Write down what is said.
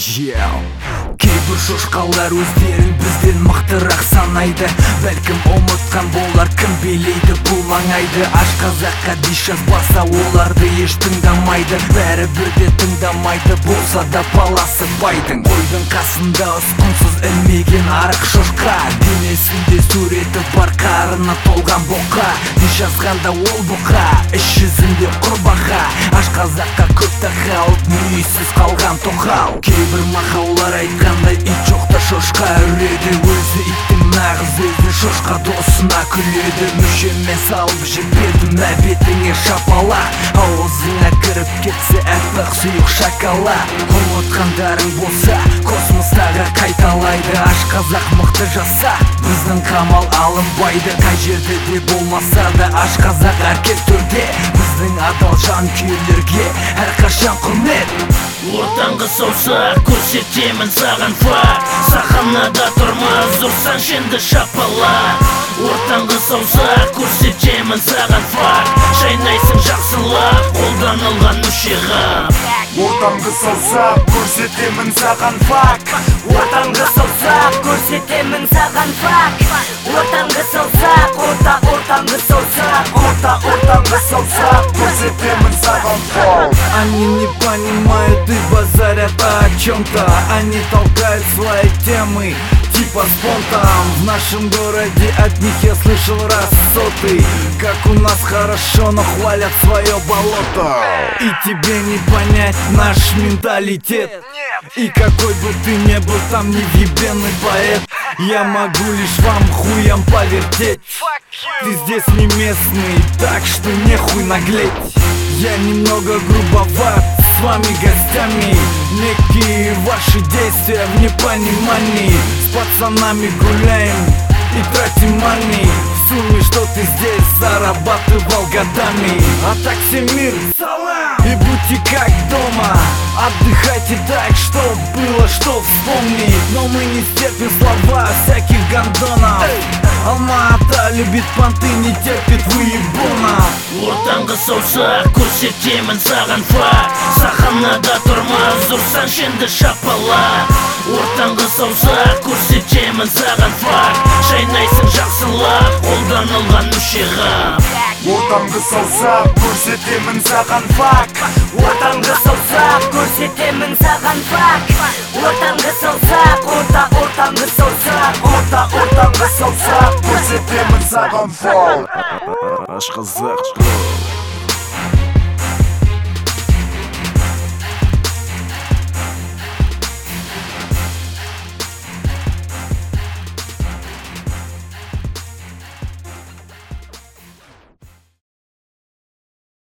Кейбір шошқалар өздерін бізден мықтырақ санайды. Бәлкім ұмытқан болар кім билейді бұл маңайды. Аш қазаққа диш жазбаса оларды еш тыңдамайды. Бәрібір де тыңдамайды, болса да баласы байдың. Қойдың қасында ұсқынсыз ілмеген арық шошқа, денесінде суреті бар қарына толған боқа. Диш жазғанда ол бұқа, іш жүзінде құрбақа. Аш қазаққа көп тақалып мүйізсіз қалған тоқал. Кейбір мақаулар айтқандай ит жоқта шошқа үреді. Өзі иттің нағыз өзі шошқа досына күледі. Мүшемен салып жіберді мә бетіңе шапалақ. Ауызыңа кіріп кетсе әппақ сұйық шоколад. Ұмытқандарың болса космостағы қайталайды. Аш қазақ мықты жаса біздің қамал алынбайды. Қай жерде де болмаса да аш қазақ әркез төрде. Біздің адал жанкүйерлерге әрқашан құрмет. Ортаңғы саусақ көрсетемін саған факт. Сахнада тұрмыз ұрсаң шенді шапалақ. Ортаңғы саусақ көрсетемін саған факт. Шайнайсың жақсылап қолданылған мүшеға. Ортаңғы саусақ көрсетемін саған факт. Ортаңғы саусақ көрсетемін саған факт. Ортаңғы саусақ, ортаңғы саусақ, ортаңғы саусақ көрсетемін саған факт. Они не понимают и базарят о чем-то. Они толкают свои темы типа спонтан. В нашем городе от них я слышал раз сотый, как у нас хорошо, но хвалят свое болото. И тебе не понять наш менталитет. И какой бы ты ни был там невъебенный поэт, я могу лишь вам хуям повертеть. Ты здесь не местный, так что нехуй наглеть. Я немного грубоват с вами гостями. Некие ваши действия в непонимании. С пацанами гуляем и тратим мани. В сумме, что ты здесь зарабатывал годами. А так всем мир салам и будьте как дома. Отдыхайте так, чтоб было что вспомнить. Но мы не стерпим слова всяких гондонов. Алма-Ата любит понты, не терпит выебонов. Ортаңғы саусақ көрсетемін саған факт. Сахнада тұрмыз ұрсаң шенді шапалақ. Ортаңғы саусақ көрсетемін саған факт. Шайнайсың жақсылап қолданылған мүшеға. Ортаңғы саусақ көрсетемін саған факт. Ортаңғы саусақ көрсетемін саған факт. Ортаңғы саусақ, ортаңғы саусақ, ортаңғы саусақ көрсетемін саған факт. Аш қазақ.